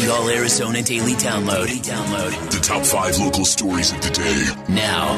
The All Arizona Daily Download. The top 5 local stories of the day. Now.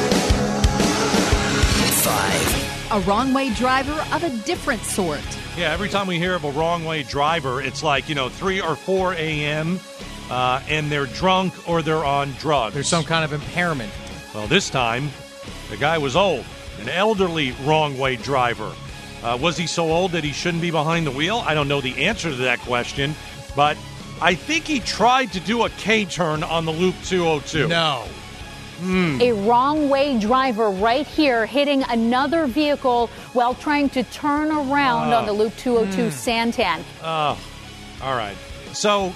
5. A wrong-way driver of a different sort. Yeah, every time we hear of a wrong-way driver, it's like, 3 or 4 a.m., and they're drunk or they're on drugs. There's some kind of impairment. Well, this time, the guy was old, an elderly wrong-way driver. Was he so old that he shouldn't be behind the wheel? I don't know the answer to that question, but I think he tried to do a K-turn on the Loop 202. No. A wrong-way driver right here hitting another vehicle while trying to turn around on the Loop 202 Santan. All right. So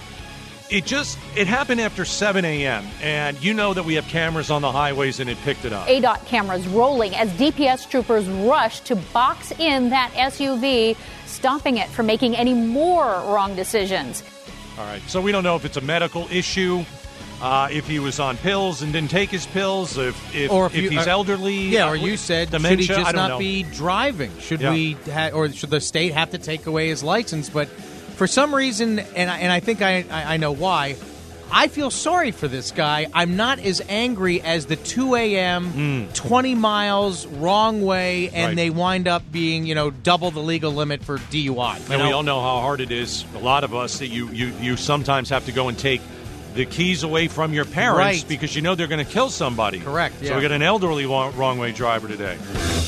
it happened after 7 a.m., and you know that we have cameras on the highways, and it picked it up. ADOT cameras rolling as DPS troopers rush to box in that SUV, stopping it from making any more wrong decisions. All right. So we don't know if it's a medical issue. If he was on pills and didn't take his pills, if he's elderly. Yeah, or you said, dementia, should he just I don't not know. be driving? Should or should the state have to take away his license? But for some reason, and I think I know why, I feel sorry for this guy. I'm not as angry as the 2 a.m., 20 miles, wrong way, and Right. they wind up being, double the legal limit for DUI. And we all know how hard it is, a lot of us, that you sometimes have to go and take the keys away from your parents Right. because they're going to kill somebody. Correct, yeah. So we got an elderly wrong-way driver today.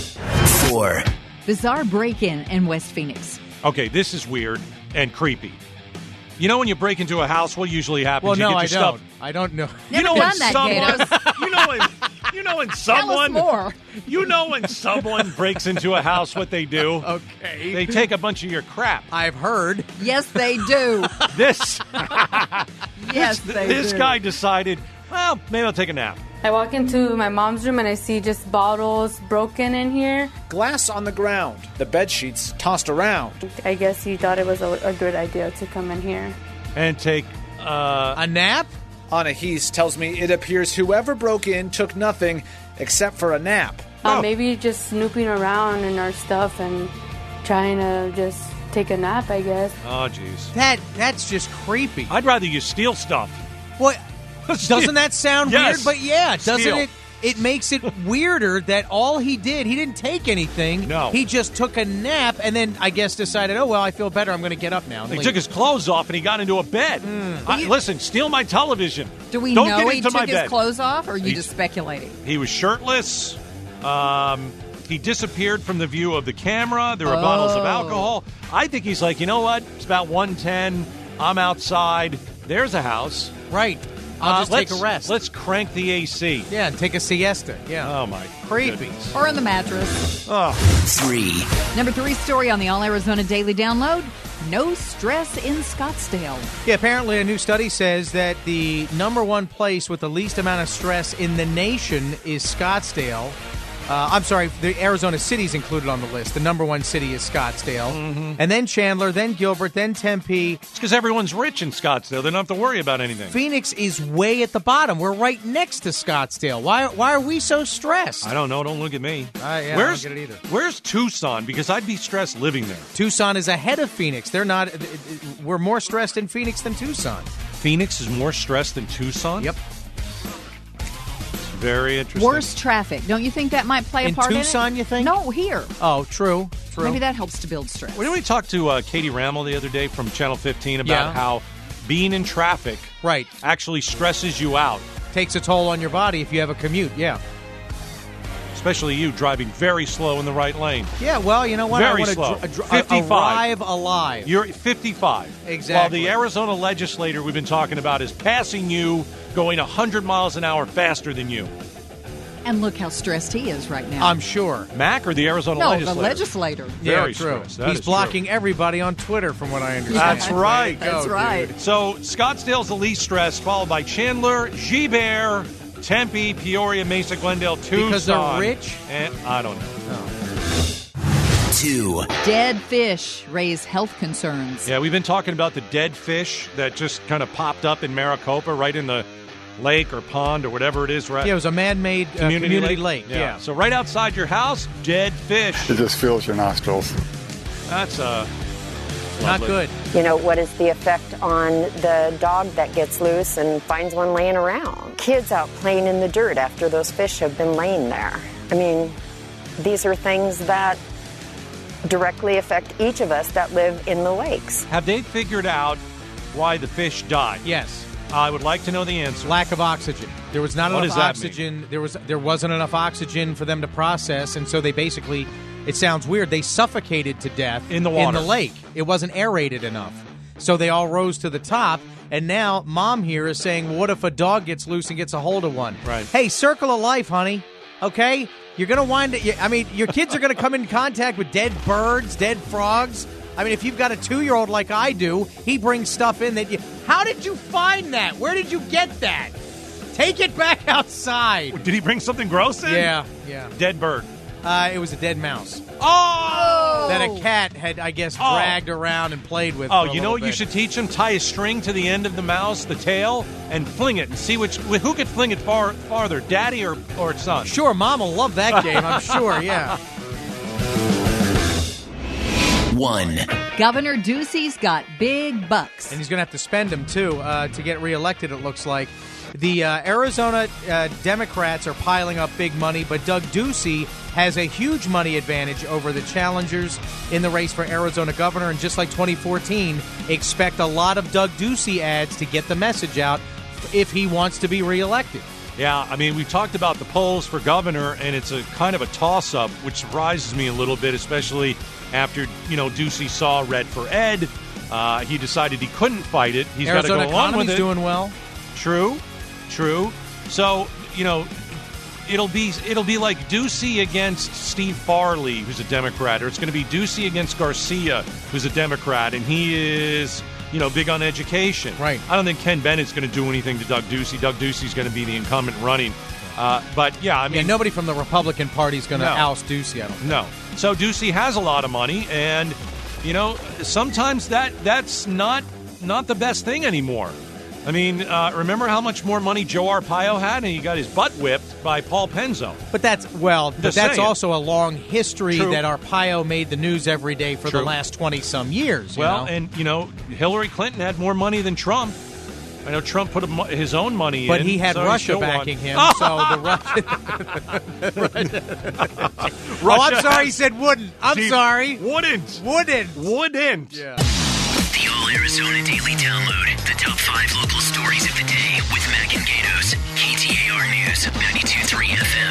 4. Bizarre break-in in West Phoenix. Okay, this is weird and creepy. You know when you break into a house, what usually happens? Well, you no, get I your stuff. don't. I don't know. Never when done that, someone, you know when someone, more. when someone breaks into a house, what they do? Okay. They take a bunch of your crap. I've heard. Yes, they do. This Yes, they this do. guy decided, well, maybe I'll take a nap. I walk into my mom's room and I see just bottles broken in here. Glass on the ground, the bed sheets tossed around. I guess he thought it was a good idea to come in here. And take A nap? Anahis tells me it appears whoever broke in took nothing except for a nap. Oh. Maybe just snooping around in our stuff and trying to just take a nap, I guess. oh, jeez. That's just creepy. I'd rather you steal stuff. What? Doesn't that sound Yes. weird? But yeah, doesn't Steal. it? It makes it weirder that all he didn't take anything. No. He just took a nap and then I guess decided, oh, well, I feel better. I'm going to get up now. and He leave. took his clothes off and he got into a bed. Listen, steal my television. Do we Don't know get he into my took his bed. clothes off, or are you He's- just speculating? He was shirtless. He disappeared from the view of the camera. There were bottles of alcohol. I think he's like, you know what? It's about 1:10. I'm outside. There's a house. Right. I'll just take a let's- rest. Let's crank the AC. Yeah, and take a siesta. Yeah. Oh, my. Creepy. goodness. Or on the mattress. 3. Number 3 story on the All Arizona Daily Download. No stress in Scottsdale. Yeah, apparently a new study says that the number one place with the least amount of stress in the nation is Scottsdale. I'm sorry, the Arizona city's included on the list. The number one city is Scottsdale. And then Chandler, then Gilbert, then Tempe. It's because everyone's rich in Scottsdale. They don't have to worry about anything. Phoenix is way at the bottom. We're right next to Scottsdale. Why are we so stressed? I don't know. Don't look at me. Yeah, I don't get it either. Where's Tucson? Because I'd be stressed living there. Tucson is ahead of Phoenix. They're not. We're more stressed in Phoenix than Tucson. Phoenix is more stressed than Tucson? Yep. Very interesting. Worse traffic. Don't you think that might play a In part Tucson, in it? you think? No, here. Oh, true. Maybe that helps to build stress. When we talked to Katie Rammel the other day from Channel 15 about Yeah. how being in traffic Right. actually stresses you out, Takes a toll on your body if you have a commute. Yeah. especially you driving very slow in the right lane. Yeah, well, you know what? Very I want slow. to 55. arrive alive. You're 55. Exactly. While the Arizona legislator we've been talking about is passing you going 100 miles an hour faster than you. And look how stressed he is right now. I'm sure. Mac or the Arizona no, legislator? the legislator. Very yeah, true. stressed. That He's is blocking true. everybody on Twitter, from what I understand. That's right. Way to go, That's right. dude. So Scottsdale's the least stressed, followed by Chandler, Gibert, Tempe, Peoria, Mesa, Glendale, Tucson. Because they're rich? And I don't know. 2. Dead fish raise health concerns. Yeah, we've been talking about the dead fish that just kind of popped up in Maricopa, right in the lake or pond or whatever it is, right? Yeah, it was a man-made community lake. Yeah. So right outside your house, dead fish. It just fills your nostrils. That's Not good. You know, what is the effect on the dog that gets loose and finds one laying around? Kids out playing in the dirt after those fish have been laying there. I mean, these are things that directly affect each of us that live in the lakes. Have they figured out why the fish died? Yes. I would like to know the answer. Lack of oxygen. There was not What enough does that oxygen. There wasn't enough oxygen for them to process, and so they basically, it sounds weird, they suffocated to death in the water. In the lake. It wasn't aerated enough. So they all rose to the top, and now Mom here is saying, what if a dog gets loose and gets a hold of one? Right. Hey, circle of life, honey. Okay? You're going to wind it. I mean, your kids are going to come in contact with dead birds, dead frogs. I mean, if you've got a 2-year-old like I do, he brings stuff in that you... How did you find that? Where did you get that? Take it back outside. Did he bring something gross in? Yeah. Dead bird. It was a dead mouse. Oh! That a cat had, I guess, dragged around and played with. Oh, you know what you should teach him? Tie a string to the end of the mouse, the tail, and fling it, and see who could fling it farther, Daddy or son. Sure, Mom will love that game, I'm sure, yeah. 1. Governor Ducey's got big bucks. And he's going to have to spend them, too, to get reelected, it looks like. The Arizona Democrats are piling up big money, but Doug Ducey has a huge money advantage over the challengers in the race for Arizona governor. And just like 2014, expect a lot of Doug Ducey ads to get the message out if he wants to be reelected. Yeah, I mean, we talked about the polls for governor, and it's a kind of a toss-up, which surprises me a little bit, especially after, Ducey saw Red for Ed. He decided he couldn't fight it. He's got to go along with it. Doing well. True. So, it'll be like Ducey against Steve Farley, who's a Democrat, or it's going to be Ducey against Garcia, who's a Democrat, and he is, big on education. Right. I don't think Ken Bennett's going to do anything to Doug Ducey. Doug Ducey's going to be the incumbent running. But, yeah, I mean... nobody from the Republican Party is going to oust Ducey, I don't think. No. So Ducey has a lot of money, and, sometimes that's not the best thing anymore. I mean, remember how much more money Joe Arpaio had, and he got his butt whipped by Paul Penzo. But that's also a long history that Arpaio made the news every day for the last 20-some years. And, Hillary Clinton had more money than Trump. I know Trump put his own money in. But he had Russia backing him, so the Russia... I'm sorry he said wouldn't. I'm sorry. Wouldn't. Yeah. The All Arizona Daily Download. The top 5 local stories of the day with Mac and Gatos. KTAR News, 92.3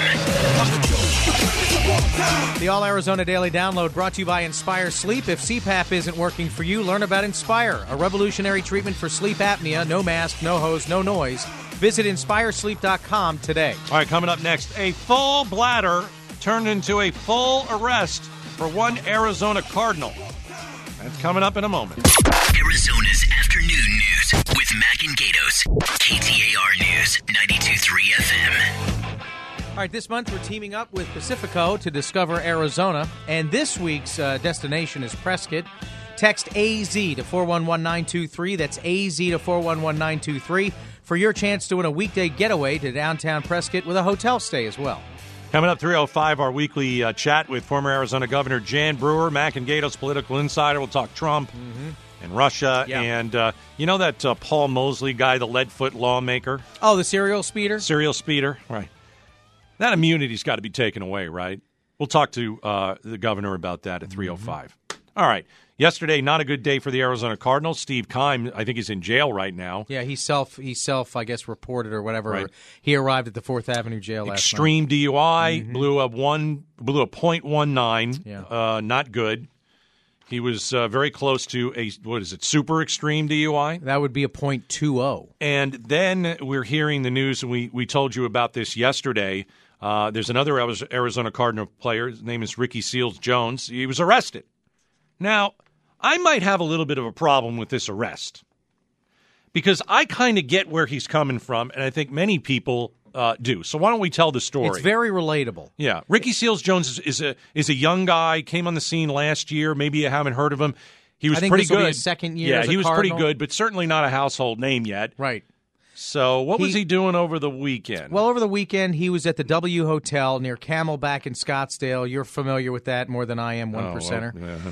FM. The All Arizona Daily Download brought to you by Inspire Sleep. If CPAP isn't working for you, learn about Inspire, a revolutionary treatment for sleep apnea. No mask, no hose, no noise. Visit InspireSleep.com today. All right, coming up next, a full bladder turned into a full arrest for one Arizona Cardinal. That's coming up in a moment. Arizona's afternoon news with Mac and Gatos. KTAR News, 92.3 FM. All right, this month we're teaming up with Pacifico to discover Arizona, and this week's destination is Prescott. Text AZ to 411923. That's AZ to 411923 for your chance to win a weekday getaway to downtown Prescott with a hotel stay as well. Coming up 3:05, our weekly chat with former Arizona Governor Jan Brewer, Mac and Gatos political insider. We'll talk Trump and Russia. Yeah. And you know that Paul Mosley guy, the Leadfoot lawmaker? Oh, the serial speeder? Serial speeder, right. That immunity's got to be taken away, right? We'll talk to the governor about that at 3:05. All right. Yesterday, not a good day for the Arizona Cardinals. Steve Keim, I think he's in jail right now. Yeah, he self, I guess, reported or whatever. Right. He arrived at the 4th Avenue jail last night. Extreme DUI, blew a .19. Yeah. Not good. He was very close to a, super extreme DUI? That would be a .20. And then we're hearing the news, and we told you about this yesterday. There's another Arizona Cardinal player. His name is Ricky Seals-Jones. He was arrested. Now, I might have a little bit of a problem with this arrest because I kind of get where he's coming from, and I think many people do. So why don't we tell the story? It's very relatable. Yeah. Ricky Seals-Jones is a young guy, came on the scene last year. Maybe you haven't heard of him. He was I think pretty this will good. be his second year as a he was Cardinal. pretty good, but certainly not a household name yet. Right. So what was he doing over the weekend? Well, over the weekend, he was at the W Hotel near Camelback in Scottsdale. You're familiar with that more than I am, one percenter.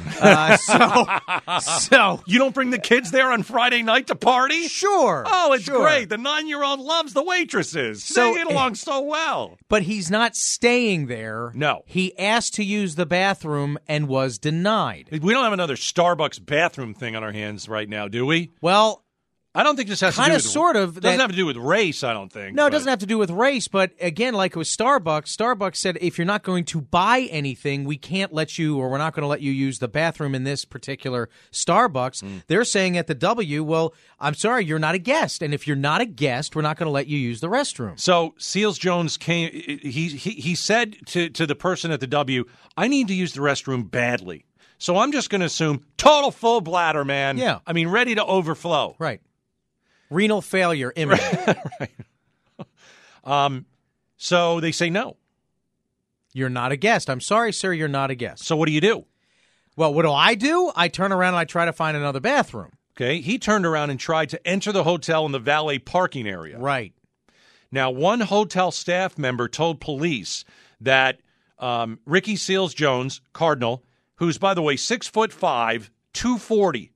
So you don't bring the kids there on Friday night to party? Sure. Oh, it's great. The 9-year-old loves the waitresses. They get along so well. But he's not staying there. No. He asked to use the bathroom and was denied. We don't have another Starbucks bathroom thing on our hands right now, do we? Well, I don't think this has to do with sort of. Doesn't have to do with race, I don't think. No, it doesn't have to do with race. But again, like with Starbucks said, if you're not going to buy anything, we can't let you, or we're not going to let you use the bathroom in this particular Starbucks. They're saying at the W, well, I'm sorry, you're not a guest. And if you're not a guest, we're not going to let you use the restroom. So Seals Jones came, he said to the person at the W, I need to use the restroom badly. So I'm just going to assume total full bladder, man. Yeah. I mean, ready to overflow. Right. Renal failure imminent. Right. So they say no. You're not a guest. I'm sorry, sir, you're not a guest. So what do? Well, what do? I turn around and I try to find another bathroom. Okay. He turned around and tried to enter the hotel in the valet parking area. Right. Now, one hotel staff member told police that Ricky Seals Jones, Cardinal, who's, by the way, 6'5", 240.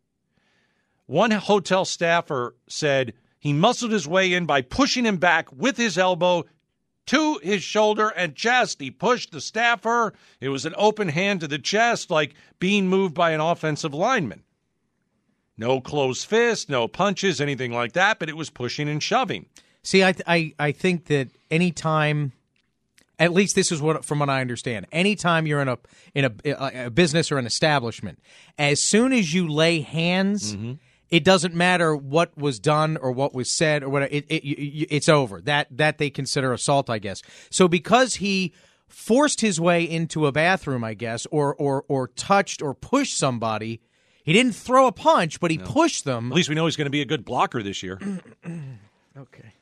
One hotel staffer said he muscled his way in by pushing him back with his elbow to his shoulder and chest. He pushed the staffer. It was an open hand to the chest, like being moved by an offensive lineman. No closed fist, no punches, anything like that, but it was pushing and shoving. See, I think that any time, at least this is from what I understand, anytime you're in a business or an establishment, as soon as you lay hands, it doesn't matter what was done or what was said or what it's over. That they consider assault, I guess. So because he forced his way into a bathroom, I guess, or touched or pushed somebody, he didn't throw a punch, but he pushed them. At least we know he's going to be a good blocker this year. Okay.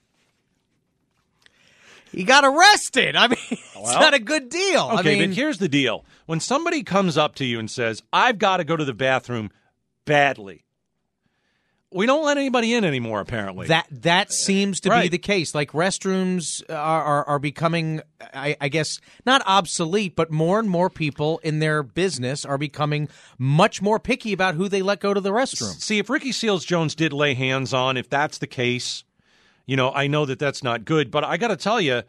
He got arrested. I mean, it's not a good deal. Okay, but here's the deal. When somebody comes up to you and says, I've got to go to the bathroom badly, we don't let anybody in anymore, apparently. That seems to be the case. Like restrooms are becoming, I guess, not obsolete, but more and more people in their business are becoming much more picky about who they let go to the restroom. See, if Ricky Seals Jones did lay hands on, if that's the case, I know that that's not good. But I got to tell you,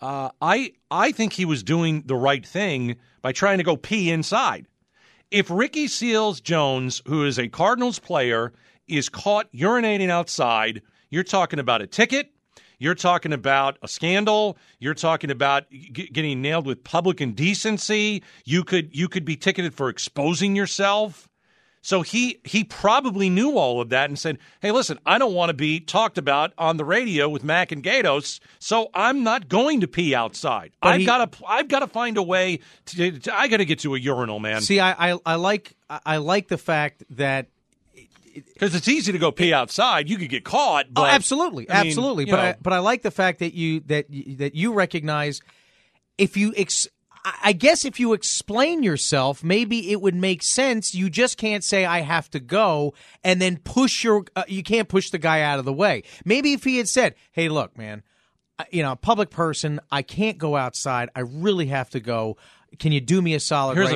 I think he was doing the right thing by trying to go pee inside. If Ricky Seals Jones, who is a Cardinals player, is caught urinating outside, you're talking about a ticket, you're talking about a scandal, you're talking about getting nailed with public indecency, you could be ticketed for exposing yourself. So he probably knew all of that and said, hey, listen, I don't want to be talked about on the radio with Mac and Gatos, so I'm not going to pee outside. I've got to find a way I got to get to a urinal, man. See, I like the fact that because it's easy to go pee outside, you could get caught. But, absolutely. But I like the fact that you recognize if you. I guess if you explain yourself, maybe it would make sense. You just can't say I have to go and then push you can't push the guy out of the way. Maybe if he had said, "Hey, look, man, a public person, I can't go outside. I really have to go. Can you do me a solid?" Here's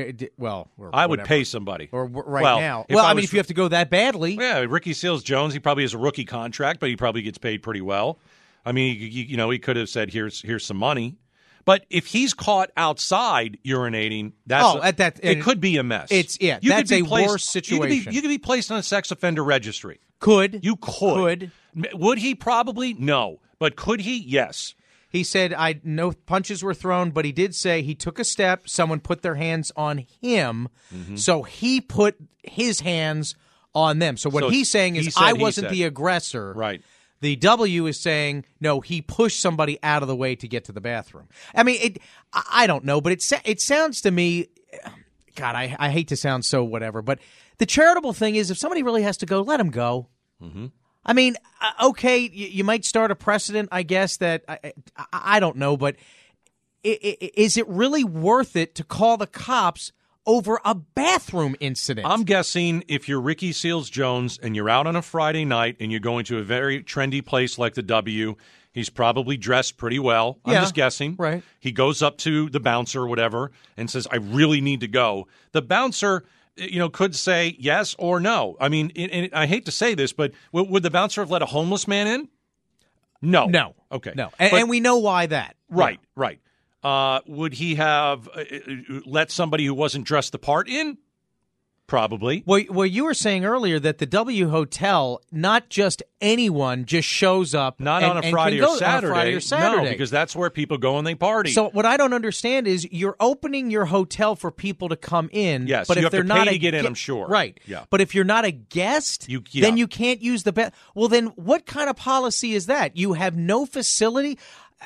I would pay somebody now. Well, if you have to go that badly. Yeah, Ricky Seals Jones, he probably has a rookie contract, but he probably gets paid pretty well. I mean, he could have said, "Here's some money." But if he's caught outside urinating, it could be a mess. That's a worse situation. You could be placed on a sex offender registry. You could. Would he? Probably no. But could he? Yes. He said, no punches were thrown, but he did say he took a step. Someone put their hands on him, so he put his hands on them. So what he's saying is, I wasn't the aggressor. Right. The W is saying, no, he pushed somebody out of the way to get to the bathroom. I mean, I don't know, but it sounds to me, God, I hate to sound so whatever, but the charitable thing is if somebody really has to go, let him go. Mm-hmm. I mean, okay, you might start a precedent, I guess, that I don't know, but is it really worth it to call the cops over a bathroom incident. I'm guessing if you're Ricky Seals-Jones and you're out on a Friday night and you're going to a very trendy place like the W, he's probably dressed pretty well. I'm just guessing. Right. He goes up to the bouncer or whatever and says, I really need to go. The bouncer, could say yes or no. I mean, and I hate to say this, but would the bouncer have let a homeless man in? No. No. Okay. No. And we know why that. Right, right. Would he have let somebody who wasn't dressed the part in? Probably. Well, you were saying earlier that the W Hotel, not just anyone just shows up. Not on a Friday or Saturday. No, because that's where people go and they party. So what I don't understand is you're opening your hotel for people to come in. Yes, but you if have they're to not pay to get in, I'm sure. Right. Yeah. But if you're not a guest, then you can't use the bath. Well, then what kind of policy is that? You have no facility?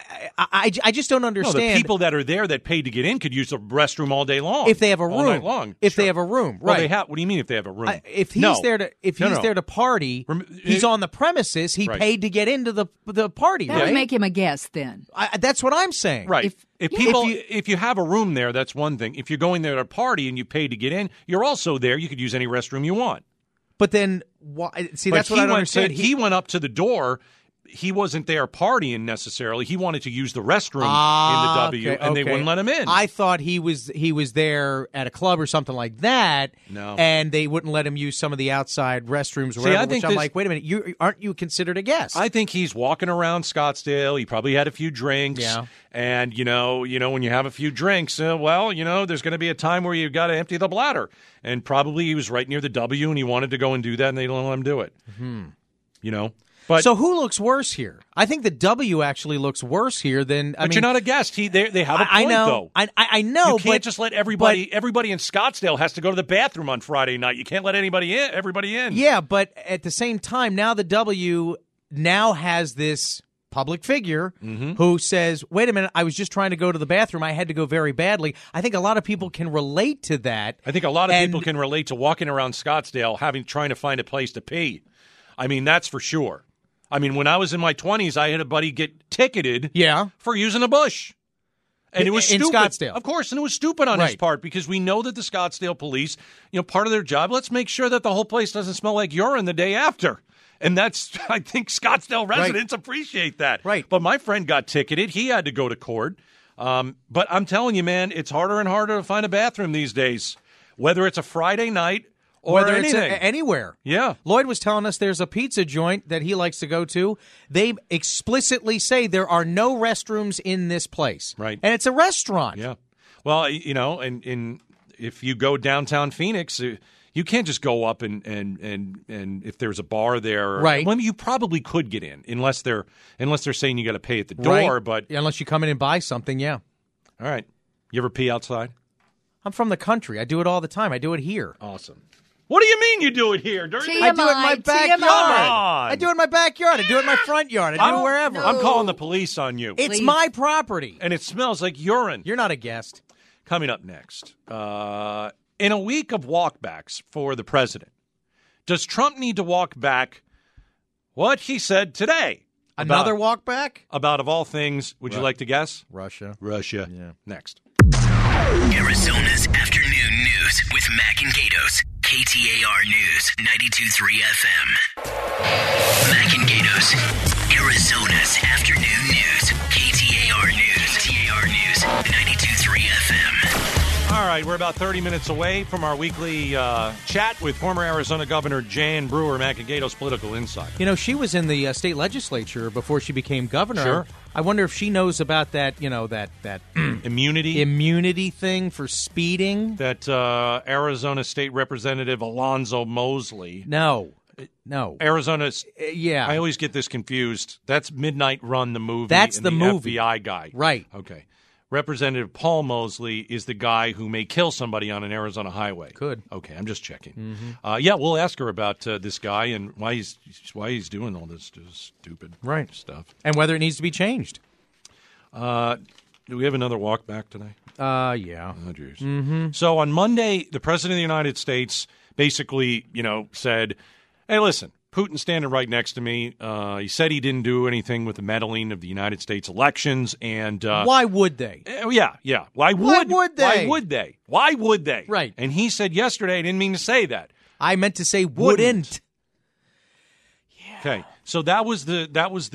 I just don't understand. No, the people that are there that paid to get in could use the restroom all day long. If they have a room. All night long. If they have a room, Well, right. they have. What do you mean if they have a room? If he's there to party, he's on the premises. He paid to get into the party. That would make him a guest then. That's what I'm saying. Right. If you have a room there, that's one thing. If you're going there to party and you paid to get in, you're also there. You could use any restroom you want. But then, that's what I don't understand. He went up to the door. He wasn't there partying necessarily. He wanted to use the restroom in the W, and they wouldn't let him in. I thought he was there at a club or something like that. No, and they wouldn't let him use some of the outside restrooms. Or whatever, which I'm like, wait a minute, aren't you considered a guest? I think he's walking around Scottsdale. He probably had a few drinks. Yeah. And when you have a few drinks, there's going to be a time where you've got to empty the bladder. And probably he was right near the W, and he wanted to go and do that, and they didn't let him do it. Mm-hmm. So who looks worse here? I think the W actually looks worse here than. But you're not a guest. They have a point, I know. though. I know. You can't just let everybody in Scottsdale has to go to the bathroom on Friday night. You can't let everybody in. Yeah, but at the same time, now the W now has this public figure who says, wait a minute, I was just trying to go to the bathroom. I had to go very badly. I think a lot of people can relate to that. I think a lot of people can relate to walking around Scottsdale trying to find a place to pee. I mean, that's for sure. I mean, when I was in my 20s, I had a buddy get ticketed for using a bush. And it was stupid. In Scottsdale. Of course, and it was stupid on his part because we know that the Scottsdale police, part of their job, let's make sure that the whole place doesn't smell like urine the day after. And I think Scottsdale residents appreciate that. Right. But my friend got ticketed. He had to go to court. But I'm telling you, man, it's harder and harder to find a bathroom these days, whether it's a Friday night or whether anything. It's anywhere. Yeah. Lloyd was telling us there's a pizza joint that he likes to go to. They explicitly say there are no restrooms in this place. Right. And it's a restaurant. Yeah. Well, and if you go downtown Phoenix, you can't just go up and if there's a bar there. Right. Well, you probably could get in unless they're saying you got to pay at the door. Right. But unless you come in and buy something, yeah. All right. You ever pee outside? I'm from the country. I do it all the time. I do it here. Awesome. What do you mean you do it here? I do it in my backyard. I do it in my backyard. I do it in my front yard. I do it wherever. I'm calling the police on you. It's my property. And it smells like urine. You're not a guest. Coming up next, in a week of walkbacks for the president, does Trump need to walk back what he said today? Another walk back? About, of all things, would you like to guess? Russia. Yeah. Next. Arizona's afternoon news with Mac and Gatos. KTAR News, 92.3 FM. Mac and Gatos, Arizona's afternoon news. KTAR News. KTAR News, 92.3 FM. All right, we're about 30 minutes away from our weekly chat with former Arizona Governor Jan Brewer, Mac and Gatos Political Insight. She was in the state legislature before she became governor. Sure. I wonder if she knows about that, that immunity thing for speeding. That Arizona State Representative Alonzo Mosley. No. Arizona's. Yeah. I always get this confused. That's Midnight Run, the movie. That's and the movie. FBI guy. Right. Okay. Representative Paul Mosley is the guy who may kill somebody on an Arizona highway. Could. Okay, I'm just checking. Mm-hmm. We'll ask her about this guy and why he's doing all this stupid stuff. And whether it needs to be changed. Do we have another walk back today? Yeah. Oh, jeez. Mm-hmm. So on Monday, the President of the United States basically, said, hey, listen, Putin standing right next to me. He said he didn't do anything with the meddling of the United States elections. And why would they? Yeah. Why would they? Why would they? Why would they? Right. And he said yesterday, I didn't mean to say that. I meant to say wouldn't. Yeah. Okay. So that was the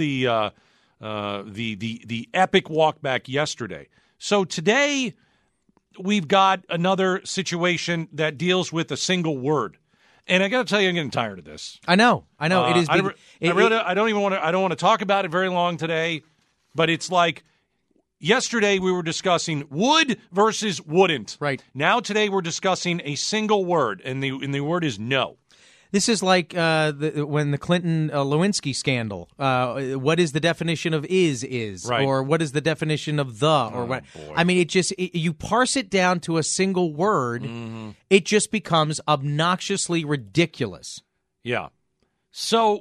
epic walk back yesterday. So today we've got another situation that deals with a single word. And I got to tell you, I'm getting tired of this. I know. It is. I don't want to talk about it very long today, but it's like yesterday we were discussing would versus wouldn't. Right. Now today we're discussing a single word, and the word is no. This is like when the Clinton Lewinsky scandal. What is the definition of is, right. Or what is the definition of the, or what? Boy. I mean, you parse it down to a single word, it just becomes obnoxiously ridiculous. Yeah. So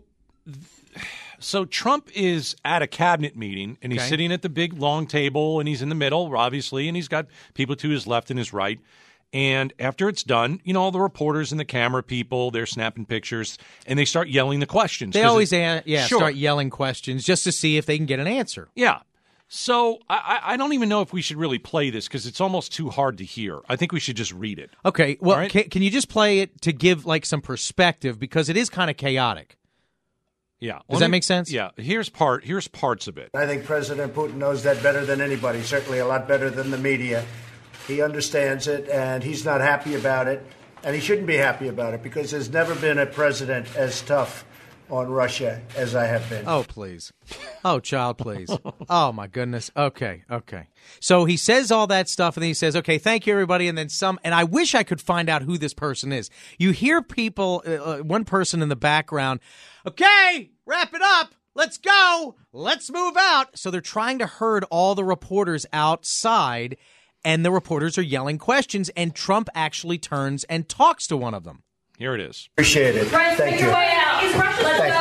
Trump is at a cabinet meeting, and he's sitting at the big long table, and he's in the middle, obviously, and he's got people to his left and his right. And after it's done, all the reporters and the camera people, they're snapping pictures, and they start yelling the questions. They always sure. start yelling questions just to see if they can get an answer. Yeah. So I don't even know if we should really play this because it's almost too hard to hear. I think we should just read it. Okay. Well, right? can you just play it to give some perspective because it is kind of chaotic. Yeah. Does that make sense? Yeah. Here's parts of it. I think President Putin knows that better than anybody, certainly a lot better than the media. He understands it, and he's not happy about it, and he shouldn't be happy about it because there's never been a president as tough on Russia as I have been. Oh, please. Oh, child, please. Oh, my goodness. Okay. So he says all that stuff, and then he says, okay, thank you, everybody, and then some. And I wish I could find out who this person is. You hear people, one person in the background, okay, wrap it up. Let's go. Let's move out. So they're trying to herd all the reporters outside, and the reporters are yelling questions, and Trump actually turns and talks to one of them. Here it is. Appreciate it. Press, Thank make you. your way out. Is Russia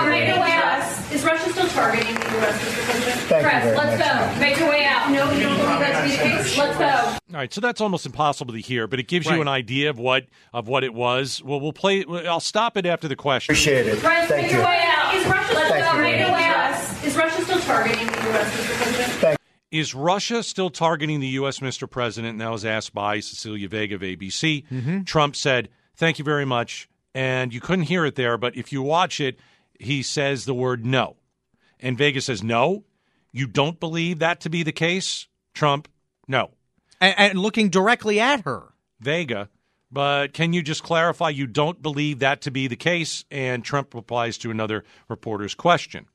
Thank Is Russia still targeting the U.S., Mr. President? Thank you Press, very let's much. go. Make your way out. No, you don't believe that to be the case? Let's go. All right, so that's almost impossible to hear, but it gives you an idea of what it was. Well, we'll play. I'll stop it after the question. Appreciate it. Press, Thank make you. your way out. Is Russia Make your way out. Is Russia still targeting the U.S., Mr. President? Thank Is Russia still targeting the U.S., Mr. President? And that was asked by Cecilia Vega of ABC. Trump said, thank you very much. And you couldn't hear it there, but if you watch it, he says the word no. And Vega says, no, you don't believe that to be the case? Trump, no. And looking directly at her. Vega, but can you just clarify you don't believe that to be the case? And Trump replies to another reporter's question.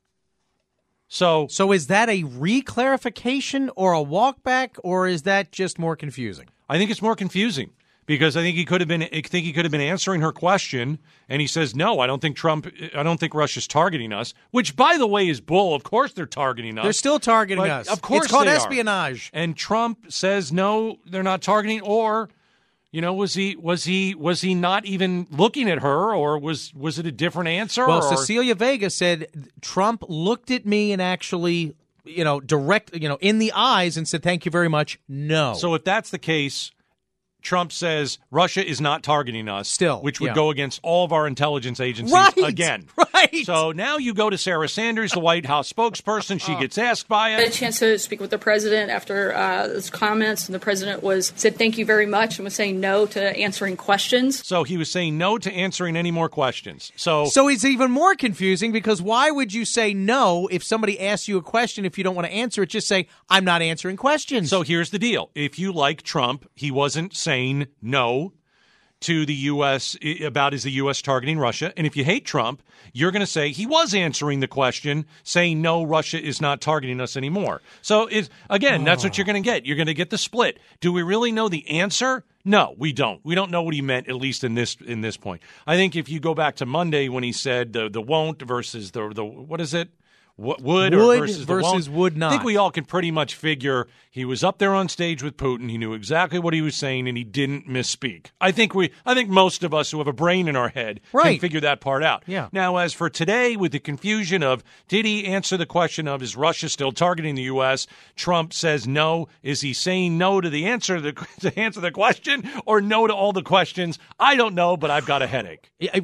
So is that a re-clarification or a walkback, or is that just more confusing? I think it's more confusing because I think he could have been answering her question, and he says, no, I don't think Russia's targeting us, which, by the way, is bull. Of course they're targeting us. They're still targeting us. Of course it's called they espionage. Are. And Trump says, no, they're not targeting, or was he not even looking at her, or was it a different answer? Well, Cecilia Vega said Trump looked at me and actually, in the eyes and said, thank you very much, no. So if that's the case, Trump says Russia is not targeting us, still, which would go against all of our intelligence agencies again. Right. So now you go to Sarah Sanders, the White House spokesperson. She gets asked by I had a chance to speak with the president after those comments, and the president said thank you very much and was saying no to answering questions. So he was saying no to answering any more questions. So it's even more confusing because why would you say no if somebody asks you a question if you don't want to answer it? Just say, I'm not answering questions. So here's the deal. If you like Trump, he wasn't saying no to the U.S. about is the U.S. targeting Russia. And if you hate Trump, you're going to say he was answering the question, saying no, Russia is not targeting us anymore. So, that's what you're going to get. You're going to get the split. Do we really know the answer? No, we don't. We don't know what he meant, at least in this point. I think if you go back to Monday when he said the won't versus the what is it? What would versus would not. I think we all can pretty much figure he was up there on stage with Putin. He knew exactly what he was saying, and he didn't misspeak. I think most of us who have a brain in our head can figure that part out. Yeah. Now, as for today, with the confusion of did he answer the question of is Russia still targeting the U.S., Trump says no. Is he saying no to the answer to answer the question or no to all the questions? I don't know, but I've got a headache. Yeah, right.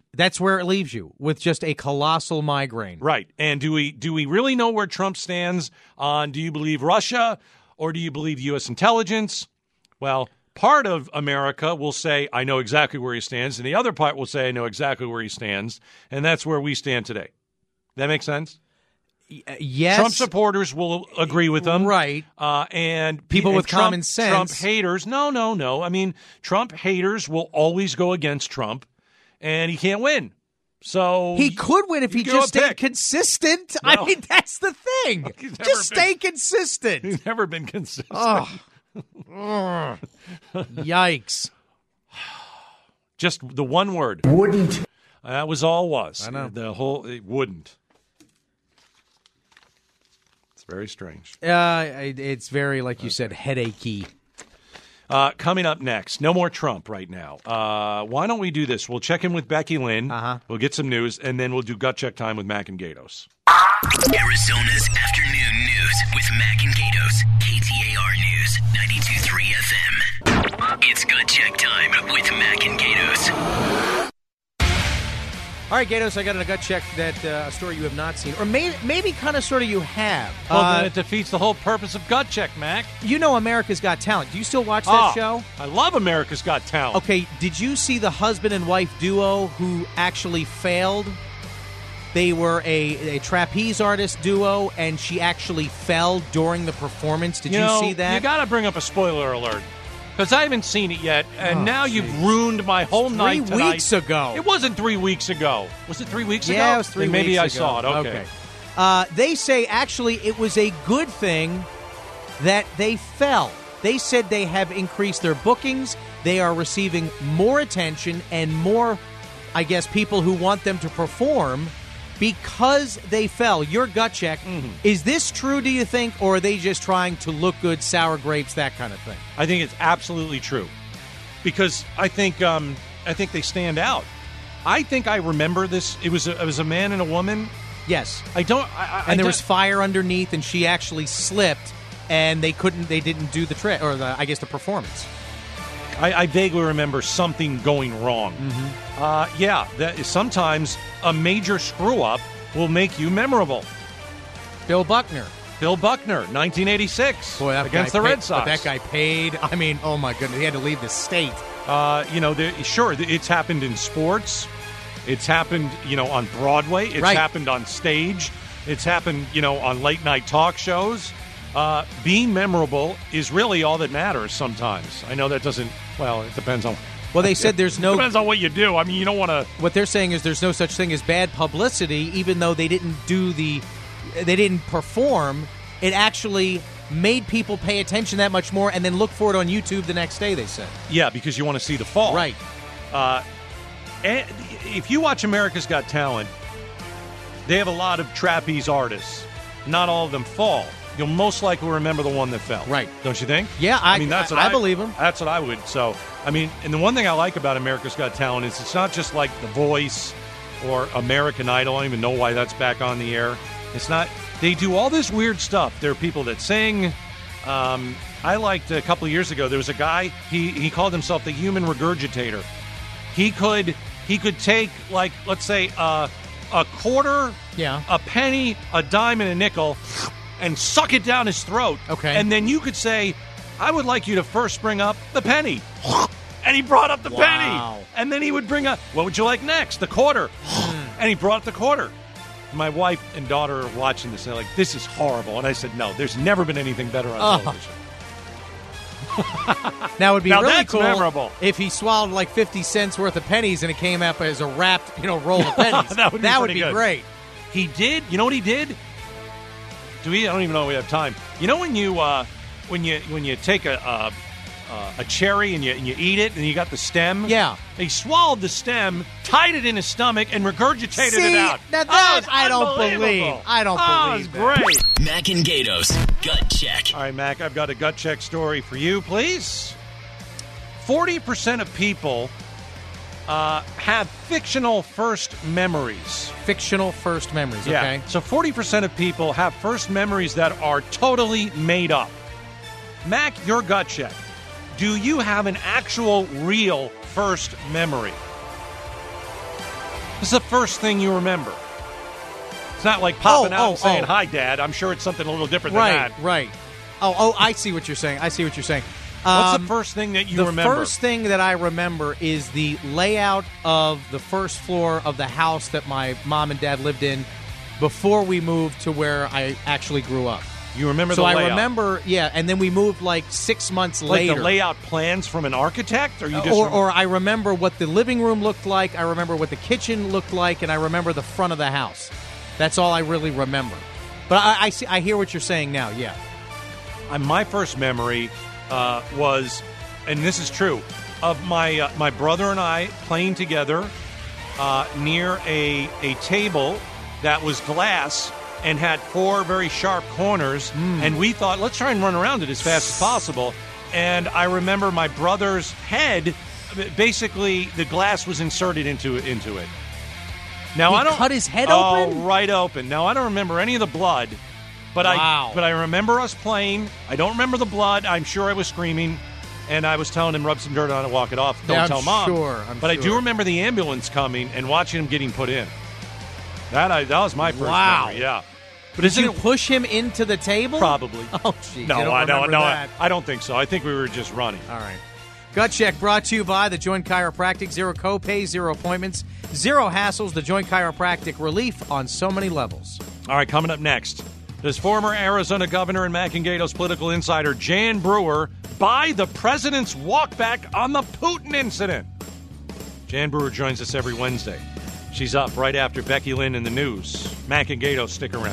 That's where it leaves you, with just a colossal migraine. Right. And do we really know where Trump stands on, do you believe Russia or do you believe U.S. intelligence? Well, part of America will say, I know exactly where he stands, and the other part will say, I know exactly where he stands, and that's where we stand today. That make sense? Yes. Trump supporters will agree with them. Right. And people with Trump, common sense. Trump haters, no. I mean, Trump haters will always go against Trump, and he can't win. So he could win if he just stayed consistent. No. I mean, that's the thing. Just stay consistent. He's never been consistent. Oh. Yikes. Just the one word. Wouldn't. That was all it was. I know. It wouldn't. It's very strange. It's very, like you said, headachy. Coming up next, no more Trump right now. Why don't we do this? We'll check in with Becky Lynn. We'll get some news, and then we'll do gut check time with Mac and Gatos. Arizona's afternoon news with Mac and Gatos. KTAR News, 92.3 FM. It's gut check time with Mac and Gatos. All right, Gatos, I got a gut check that a story you have not seen, or maybe kind of sort of you have. Well, then it defeats the whole purpose of gut check, Mac. You know America's Got Talent. Do you still watch that show? I love America's Got Talent. Okay, did you see the husband and wife duo who actually failed? They were a trapeze artist duo, and she actually fell during the performance. Did you see that? You got to bring up a spoiler alert. Because I haven't seen it yet, and now you've ruined my whole night tonight. 3 weeks ago. It wasn't 3 weeks ago. Was it 3 weeks ago? Yeah, it was 3 then weeks ago. maybe I saw it. Okay. They say, actually, it was a good thing that they fell. They said they have increased their bookings. They are receiving more attention and more, I guess, people who want them to perform because they fell. Your gut check. Is this true, do you think, or are they just trying to look good, sour grapes, that kind of thing? I think it's absolutely true. Because I think they stand out. I think I remember this. It was a man and a woman. Yes. And there was fire underneath, and she actually slipped, and they didn't do the trick, or the performance. I vaguely remember something going wrong. That is, sometimes a major screw-up will make you memorable. Bill Buckner, 1986, against the Red Sox. But that guy paid. I mean, oh my goodness, he had to leave the state. Sure, it's happened in sports. It's happened, on Broadway. It's happened on stage. It's happened, on late-night talk shows. Being memorable is really all that matters sometimes. I know that doesn't, it depends on... Well, they said there's no... depends on what you do. I mean, you don't want to... What they're saying is there's no such thing as bad publicity, even though they didn't perform. It actually made people pay attention that much more and then look for it on YouTube the next day, they said. Yeah, because you want to see the fall. Right. And if you watch America's Got Talent, they have a lot of trapeze artists. Not all of them fall. You'll most likely remember the one that fell. Right. Don't you think? Yeah, I believe him. That's what I would. So, I mean, and the one thing I like about America's Got Talent is it's not just like The Voice or American Idol. I don't even know why that's back on the air. It's not. They do all this weird stuff. There are people that sing. I liked a couple of years ago, there was a guy, he called himself the human regurgitator. He could take, like, let's say, a quarter, a penny, a dime, and a nickel, and suck it down his throat. Okay. And then you could say, I would like you to first bring up the penny. And he brought up the penny. And then he would bring up, what would you like next? The quarter. And he brought up the quarter. My wife and daughter are watching this, and they're like, this is horrible. And I said, no, there's never been anything better on television. Now, it would be really that's cool memorable. if he swallowed like 50 cents worth of pennies and it came up as a wrapped, roll of pennies. that would be good. Great. He did. You know what he did? I don't even know if we have time. You know when you take a cherry and you eat it and you got the stem? Yeah. He swallowed the stem, tied it in his stomach, and regurgitated it out. Now that I don't believe. It's great. Mac and Gatos, gut check. All right, Mac, I've got a gut check story for you, please. 40% of people have fictional first memories. Fictional first memories, okay. Yeah. So 40% of people have first memories that are totally made up. Mac, your gut check. Do you have an actual, real first memory? This is the first thing you remember. It's not like popping out and saying, hi, Dad. I'm sure it's something a little different than that. Right. Oh, I see what you're saying. What's the first thing that you remember? The first thing that I remember is the layout of the first floor of the house that my mom and dad lived in before we moved to where I actually grew up. You remember the layout? So I remember, and then we moved like 6 months like later. The layout plans from an architect? Or you just or I remember what the living room looked like, I remember what the kitchen looked like, and I remember the front of the house. That's all I really remember. But I hear what you're saying now, yeah. My first memory was, and this is true, of my brother and I playing together near a table that was glass and had 4 very sharp corners, and we thought, let's try and run around it as fast as possible. And I remember my brother's head, basically the glass was inserted into it. Now I don't cut his head open? Right open. Now I don't remember any of the blood, but wow. I remember us playing. I don't remember the blood. I'm sure I was screaming, and I was telling him rub some dirt on it, walk it off. Don't tell Mom. But I do remember the ambulance coming and watching him getting put in. That was my first memory. Yeah. But did you push him into the table? Probably. Oh, geez. No, I don't think so. I think we were just running. All right. Gut Check brought to you by The Joint Chiropractic. 0 copays, 0 appointments, 0 hassles. The Joint Chiropractic, relief on so many levels. All right, coming up next. Does former Arizona Governor and Mac and Gato's political insider Jan Brewer buy the president's walkback on the Putin incident? Jan Brewer joins us every Wednesday. She's up right after Becky Lynn in the news. Mac and Gato, stick around.